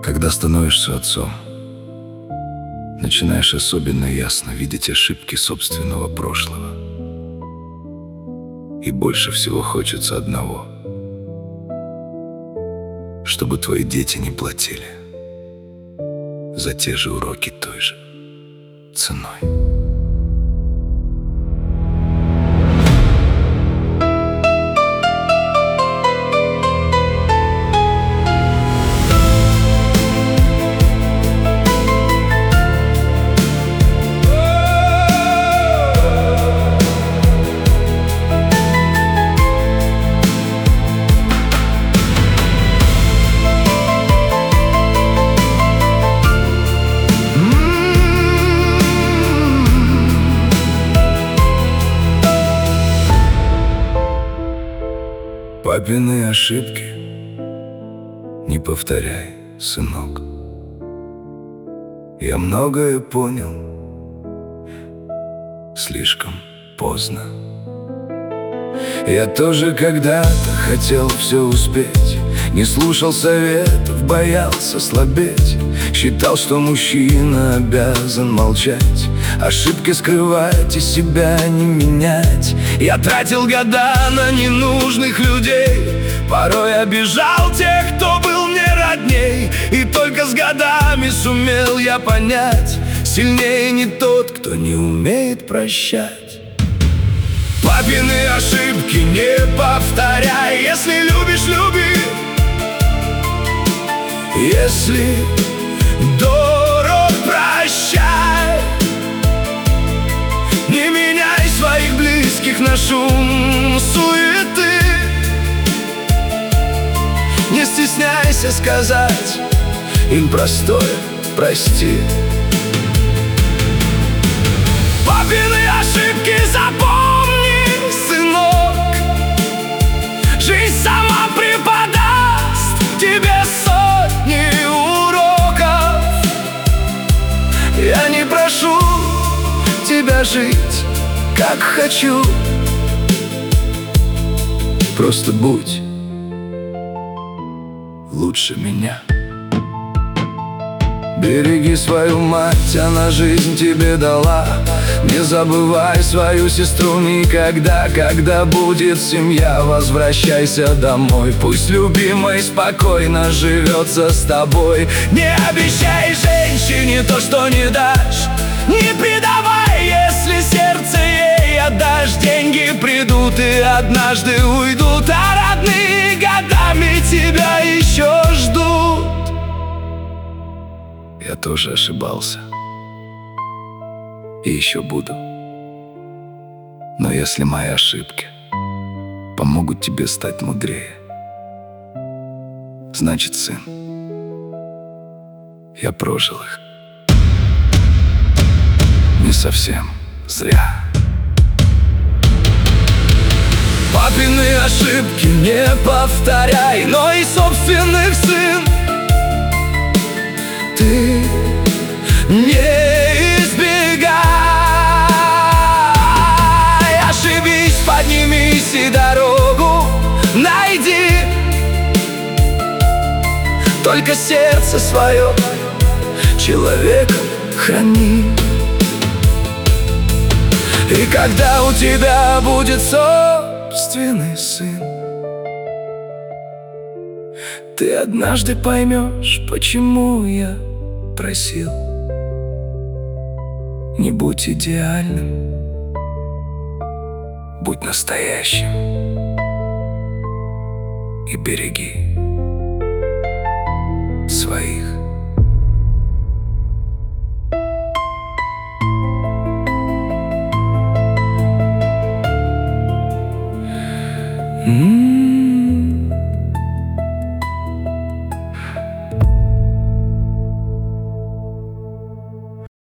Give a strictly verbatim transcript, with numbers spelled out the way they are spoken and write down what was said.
Когда становишься отцом, начинаешь особенно ясно видеть ошибки собственного прошлого. И больше всего хочется одного: чтобы твои дети не платили за те же уроки той же ценой. Папины ошибки не повторяй, сынок. Я многое понял слишком поздно. Я тоже когда-то хотел все успеть, не слушал советов, боялся слабеть. Считал, что мужчина обязан молчать, ошибки скрывать и себя не менять. Я тратил года на ненужных людей, порой обижал тех, кто был мне родней. И только с годами сумел я понять: сильнее не тот, кто не умеет прощать. Папины ошибки не повторяй. Если любишь, люби. Если дорог, прощай. Не меняй своих близких на шум суеты. Не стесняйся сказать им простое прости. Папины ошибки запомни, сынок. Жизнь сама преподаст тебе сотни уроков. Я не прошу тебя жить, как хочу. Просто будь лучше меня. Береги свою мать, она жизнь тебе дала. Не забывай свою сестру никогда. Когда будет семья, возвращайся домой. Пусть любимый спокойно живется с тобой. Не обещай женщине то, что не дашь. Не предавай, если сердце ей отдашь. Деньги придут и однажды уйдут, а родные годами тебя еще ждут. Я тоже ошибался и еще буду. Но если мои ошибки помогут тебе стать мудрее, значит, сын, я прожил их не совсем зря. Папины ошибки не повторяй, но и собственных, сын, ты не избегай. Ошибись, поднимись и дорогу найди. Только сердце свое человеком храни. И когда у тебя будет собственный сын, ты однажды поймешь, почему я просил: не будь идеальным, будь настоящим и береги своих. Mm-hmm.